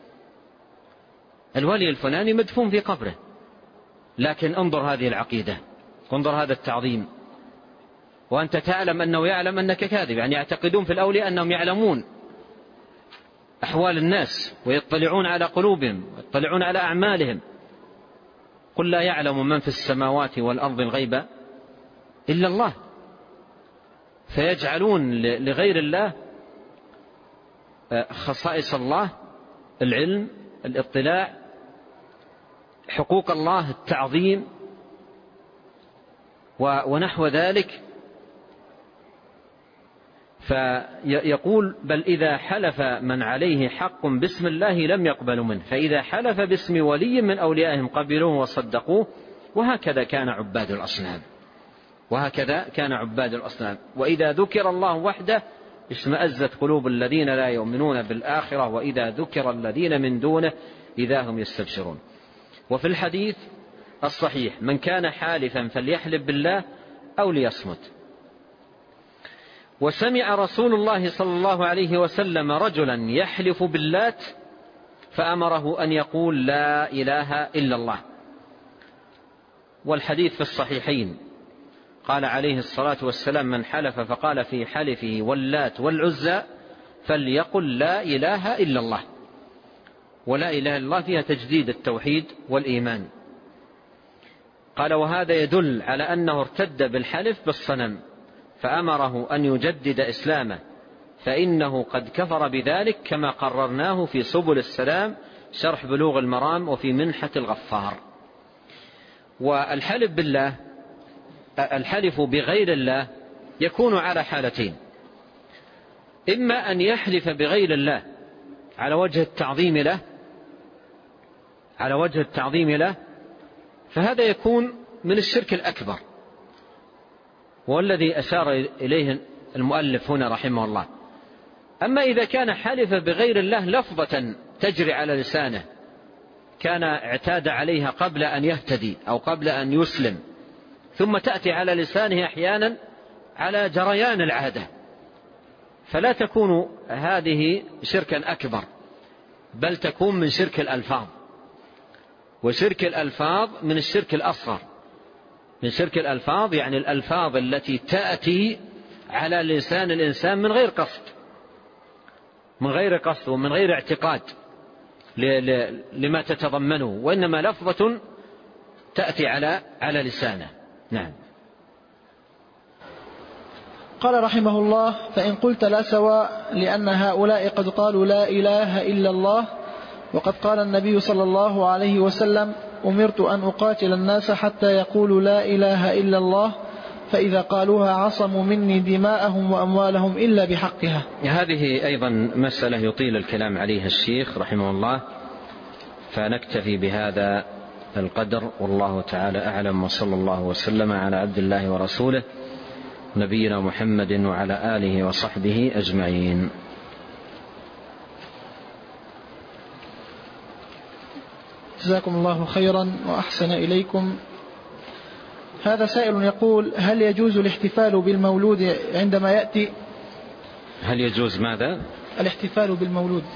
الولي الفلاني مدفون في قبره، لكن انظر هذه العقيدة، انظر هذا التعظيم. وأنت تعلم أنه يعلم أنك كاذب، يعني يعتقدون في الأولياء أنهم يعلمون أحوال الناس ويطلعون على قلوبهم ويطلعون على أعمالهم. قل لا يعلم من في السماوات والأرض الغيب إلا الله. فيجعلون لغير الله خصائص الله، العلم، الاطلاع، حقوق الله، التعظيم ونحو ذلك. فيقول: بل إذا حلف من عليه حق باسم الله لم يقبلوا منه، فإذا حلف باسم ولي من أوليائهم قبلوه وصدقوه. وهكذا كان عباد الأصنام وهكذا كان عباد الأصنام وإذا ذكر الله وحده اشمأزت قلوب الذين لا يؤمنون بالآخرة، وإذا ذكر الذين من دونه إذا هم يستبشرون. وفي الحديث الصحيح: من كان حالفا فليحلف بالله أو ليصمت. وسمع رسول الله صلى الله عليه وسلم رجلا يحلف باللات فأمره أن يقول لا إله إلا الله. والحديث في الصحيحين قال عليه الصلاة والسلام: من حلف فقال في حلفه واللات والعزى فليقل لا إله إلا الله. ولا إله إلا الله فيها تجديد التوحيد والإيمان. قال: وهذا يدل على أنه ارتد بالحلف بالصنم فأمره أن يجدد إسلامه فإنه قد كفر بذلك، كما قررناه في سبل السلام شرح بلوغ المرام وفي منحة الغفار. والحلف بالله الحلف بغير الله يكون على حالتين: إما أن يحلف بغير الله على وجه التعظيم له على وجه التعظيم له فهذا يكون من الشرك الأكبر، والذي أشار إليه المؤلف هنا رحمه الله. أما إذا كان حلف بغير الله لفظة تجري على لسانه، كان اعتاد عليها قبل أن يهتدي أو قبل أن يسلم، ثم تأتي على لسانه أحيانا على جريان العادة، فلا تكون هذه شركا أكبر، بل تكون من شرك الألفاظ. وشرك الألفاظ من الشرك الأصغر. من شرك الألفاظ يعني الألفاظ التي تأتي على لسان الإنسان من غير قصد من غير قصد ومن غير اعتقاد لما تتضمنه، وإنما لفظة تأتي على على لسانه. نعم. قال رحمه الله: فإن قلت لا سواء، لأن هؤلاء قد قالوا لا إله إلا الله، وقد قال النبي صلى الله عليه وسلم: أمرت أن أقاتل الناس حتى يقولوا لا إله إلا الله، فإذا قالوها عصموا مني دماءهم وأموالهم إلا بحقها. هذه أيضا مسألة يطيل الكلام عليها الشيخ رحمه الله، فنكتفي بهذا القدر، والله تعالى أعلم، وصلى الله وسلم على عبد الله ورسوله نبينا محمد وعلى آله وصحبه أجمعين. جزاكم الله خيرا وأحسن إليكم. هذا سائل يقول: هل يجوز الاحتفال بالمولود عندما يأتي؟ هل يجوز ماذا؟ الاحتفال بالمولود.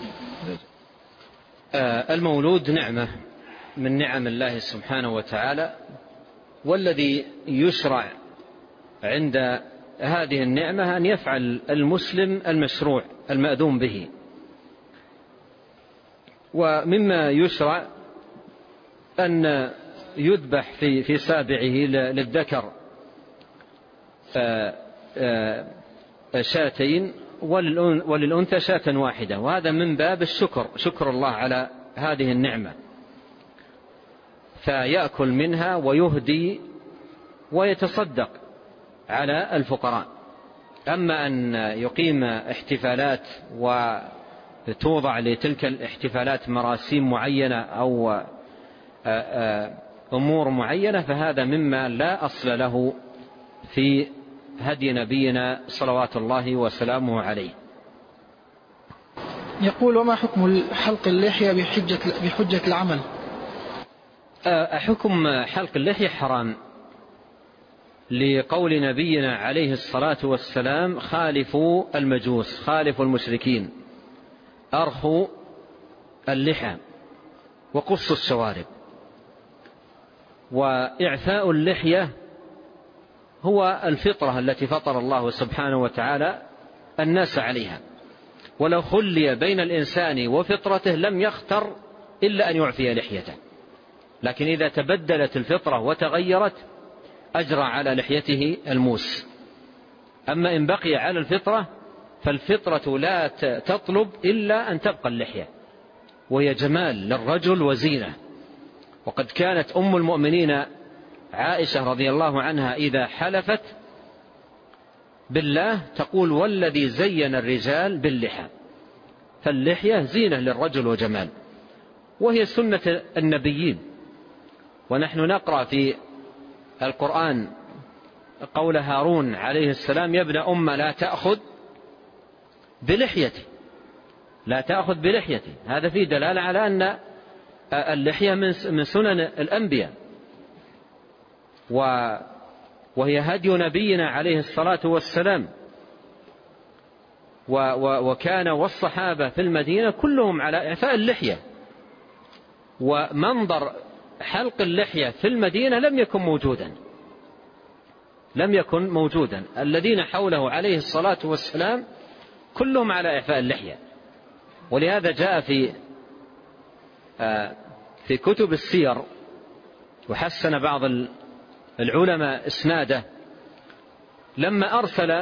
آه المولود نعمة من نعم الله سبحانه وتعالى، والذي يشرع عند هذه النعمة أن يفعل المسلم المشروع المأذون به. ومما يشرع أن يذبح في في سابعه للذكر شاتين وللأنثى شاة واحدة، وهذا من باب الشكر، شكر الله على هذه النعمة، فيأكل منها ويهدي ويتصدق على الفقراء. أما أن يقيم احتفالات وتوضع لتلك الاحتفالات مراسيم معينة أو أمور معينة فهذا مما لا أصل له في هدي نبينا صلوات الله وسلامه عليه. يقول: وما حكم حلق اللحية بحجة, بحجة العمل؟ حكم حلق اللحية حرام، لقول نبينا عليه الصلاة والسلام: خالفوا المجوس، خالفوا المشركين، أرخوا اللحى وقصوا الشوارب. وإعفاء اللحية هو الفطرة التي فطر الله سبحانه وتعالى الناس عليها، ولو خلي بين الإنسان وفطرته لم يختر إلا أن يعفي لحيته، لكن إذا تبدلت الفطرة وتغيرت أجرى على لحيته الموس. أما إن بقي على الفطرة فالفطرة لا تطلب إلا أن تبقى اللحية، وهي جمال للرجل وزينة. وقد كانت أم المؤمنين عائشة رضي الله عنها إذا حلفت بالله تقول: والذي زين الرجال باللحى. فاللحية زينة للرجل وجمال، وهي سنة النبيين. ونحن نقرأ في القرآن قول هارون عليه السلام: يا ابن أم لا تأخذ بلحيتي، لا تأخذ بلحيتي. هذا فيه دلالة على أن اللحية من سنن الأنبياء، وهي هدي نبينا عليه الصلاة والسلام. وكان والصحابة في المدينة كلهم على إعفاء اللحية، ومنظر حلق اللحية في المدينة لم يكن موجودا لم يكن موجودا الذين حوله عليه الصلاة والسلام كلهم على إعفاء اللحية. ولهذا جاء في في كتب السير، وحسن بعض العلماء إسناده، لما أرسل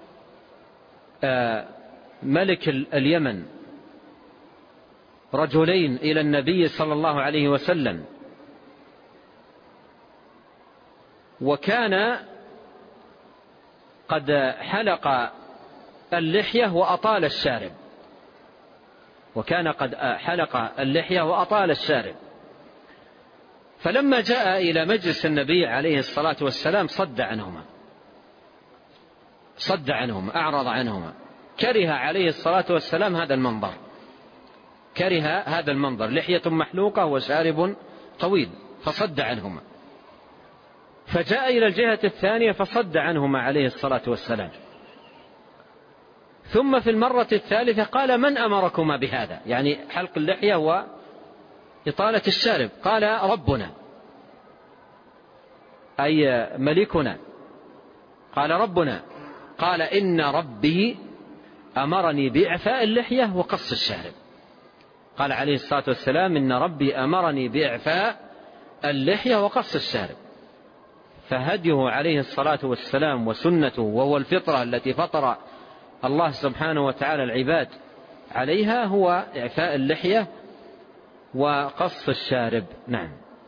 ملك اليمن رجلين إلى النبي صلى الله عليه وسلم، وكان قد حلق اللحية وأطال الشارب وكان قد حلق اللحية وأطال الشارب فلما جاء إلى مجلس النبي عليه الصلاة والسلام صد عنهما صد عنهما أعرض عنهما، كره عليه الصلاة والسلام هذا المنظر كره هذا المنظر لحية محلوقة وشارب طويل، فصد عنهما. فجاء إلى الجهة الثانية فصد عنهما عليه الصلاة والسلام. ثم في المرة الثالثة قال: من أمركما بهذا؟ يعني حلق اللحية وإطالة الشارب. قال: ربنا، أي ملكنا. قال: ربنا. قال: إن ربي أمرني بإعفاء اللحية وقص الشارب. قال عليه الصلاة والسلام: إن ربي أمرني بإعفاء اللحية وقص الشارب. فهديه عليه الصلاة والسلام وسنته، وهو الفطرة التي فطر الله سبحانه وتعالى العباد عليها، هو إعفاء اللحية وقص الشارب. نعم.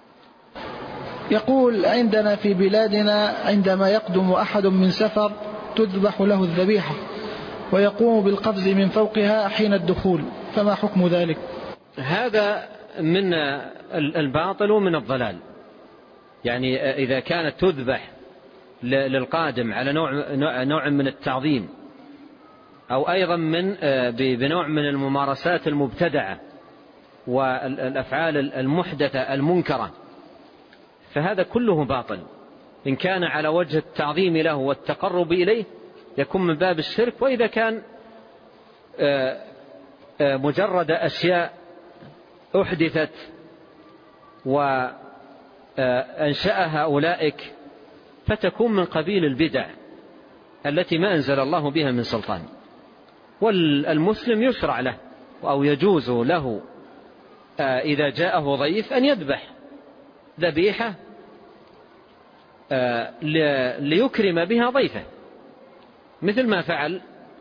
يقول: عندنا في بلادنا عندما يقدم أحد من سفر تذبح له الذبيحة ويقوم بالقفز من فوقها حين الدخول، فما حكم ذلك؟ هذا من الباطل ومن الضلال. يعني إذا كانت تذبح للقادم على نوع نوع من التعظيم، أو أيضا من بنوع من الممارسات المبتدعة والأفعال المحدثة المنكرة، فهذا كله باطل. إن كان على وجه التعظيم له والتقرب إليه يكون من باب الشرك، وإذا كان مجرد أشياء أحدثت وأنشأها أولئك فتكون من قبيل البدع التي ما أنزل الله بها من سلطان. والمسلم يشرع له أو يجوز له إذا جاءه ضيف أن يذبح ذبيحة ليكرم بها ضيفه، مثل ما فعل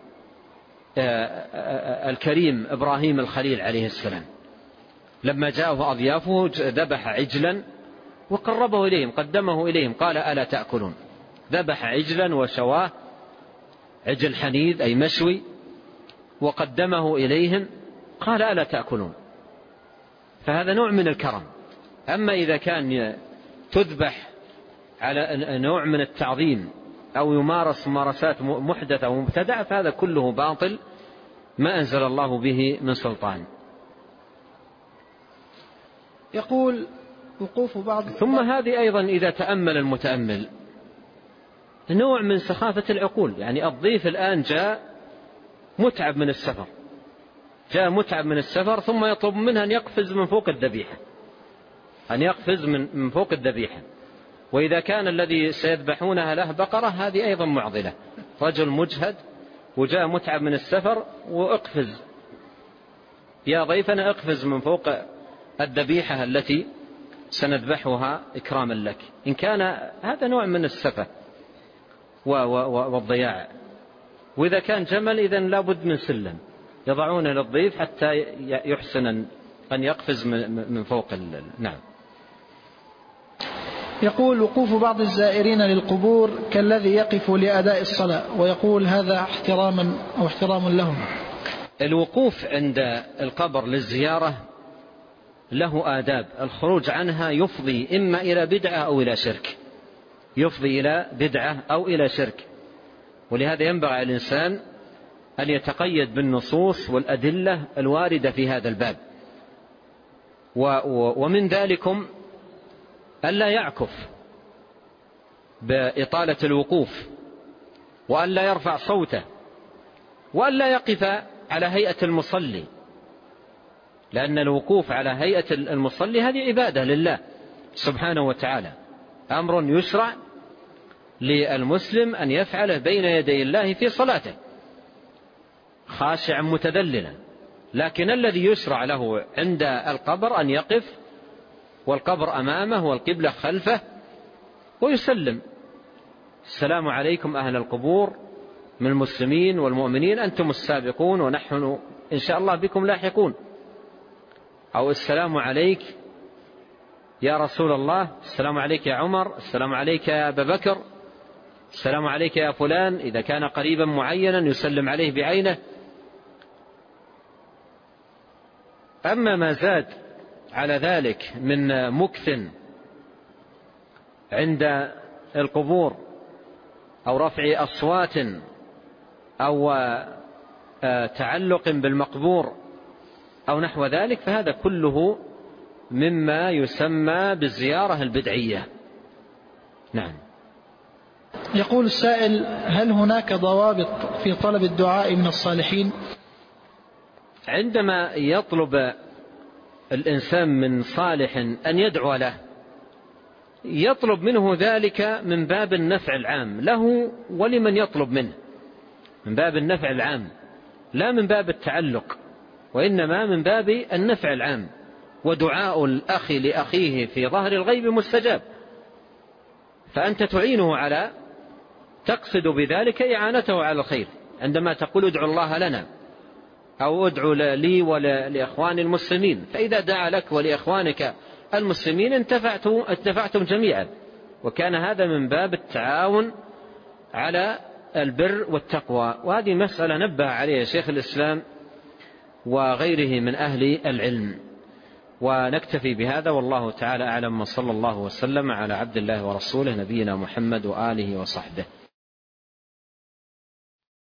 الكريم إبراهيم الخليل عليه السلام لما جاءه أضيافه ذبح عجلا وقربه إليهم، قدمه إليهم، قال: ألا تأكلون؟ ذبح عجلا وشواه، عجل حنيذ أي مشوي، وقدمه إليهم، قال: ألا تأكلون؟ فهذا نوع من الكرم. أما إذا كان تذبح على نوع من التعظيم أو يمارس ممارسات محدثة ومبتدعة فهذا كله باطل ما أنزل الله به من سلطان. يقول: وقوف بعض ثم هذه أيضا إذا تأمل المتأمل نوع من سخافة العقول. يعني الضيف الآن جاء متعب من السفر جاء متعب من السفر ثم يطلب منه أن يقفز من فوق الذبيحة أن يقفز من فوق الذبيحة وإذا كان الذي سيذبحونها له بقرة هذه أيضا معضلة. رجل مجهد وجاء متعب من السفر وأقفز يا ضيفنا اقفز من فوق الذبيحة التي سنذبحها إكراما لك. إن كان هذا نوع من السفة والضياع. وإذا كان جمل إذن لابد من سلم يضعونه للضيف حتى يحسن أن يقفز من فوق. نعم. يقول: وقوف بعض الزائرين للقبور كالذي يقف لأداء الصلاة، ويقول هذا احتراما أو احترام لهم. الوقوف عند القبر للزيارة له آداب، الخروج عنها يفضي إما إلى بدعة أو إلى شرك يفضي إلى بدعة أو إلى شرك. ولهذا ينبغي على الإنسان أن يتقيد بالنصوص والأدلة الواردة في هذا الباب. ومن ذلكم ألا يعكف بإطالة الوقوف، وألا يرفع صوته، وأن لا يقف على هيئة المصلي، لأن الوقوف على هيئة المصلي هذه عبادة لله سبحانه وتعالى، أمر يشرع للمسلم أن يفعله بين يدي الله في صلاته خاشعا متذللا. لكن الذي يشرع له عند القبر أن يقف والقبر أمامه والقبلة خلفه ويسلم: السلام عليكم أهل القبور من المسلمين والمؤمنين، أنتم السابقون ونحن إن شاء الله بكم لاحقون. أو السلام عليك يا رسول الله، السلام عليك يا عمر، السلام عليك يا أبا بكر، السلام عليك يا فلان، إذا كان قريبا معينا يسلم عليه بعينه. أما ما زاد على ذلك من مكث عند القبور أو رفع أصوات أو تعلق بالمقبور أو نحو ذلك، فهذا كله مما يسمى بالزيارة البدعية. نعم. يقول السائل: هل هناك ضوابط في طلب الدعاء من الصالحين؟ عندما يطلب الإنسان من صالح أن يدعو له، يطلب منه ذلك من باب النفع العام له ولمن يطلب منه، من باب النفع العام لا من باب التعلق، وإنما من باب النفع العام. ودعاء الأخ لأخيه في ظهر الغيب مستجاب، فأنت تعينه على تقصد بذلك إعانته على الخير، عندما تقول ادعو الله لنا أو ادعو لي ولإخوان المسلمين، فإذا دعا لك ولإخوانك المسلمين انتفعتم, انتفعتم جميعا، وكان هذا من باب التعاون على البر والتقوى. وهذه مسألة نبه عليها شيخ الإسلام وغيره من أهل العلم. ونكتفي بهذا والله تعالى أعلم، وصلى الله وسلم على عبد الله ورسوله نبينا محمد وآله وصحبه.